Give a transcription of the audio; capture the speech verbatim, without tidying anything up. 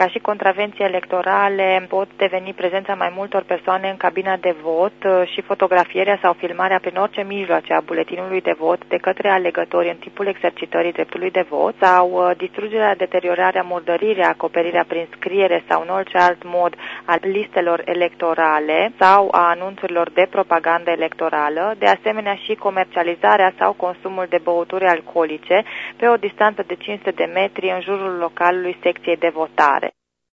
Ca și contravenții electorale pot deveni prezența mai multor persoane în cabina de vot și fotografierea sau filmarea prin orice mijloace a buletinului de vot de către alegători în timpul exercitării dreptului de vot sau distrugerea, deteriorarea, murdărirea, acoperirea prin scriere sau în orice alt mod a listelor electorale sau a anunțurilor de propagandă electorală, de asemenea și comercializarea sau consumul de băuturi alcoolice pe o distanță de cinci sute de metri în jurul localului secției de votare.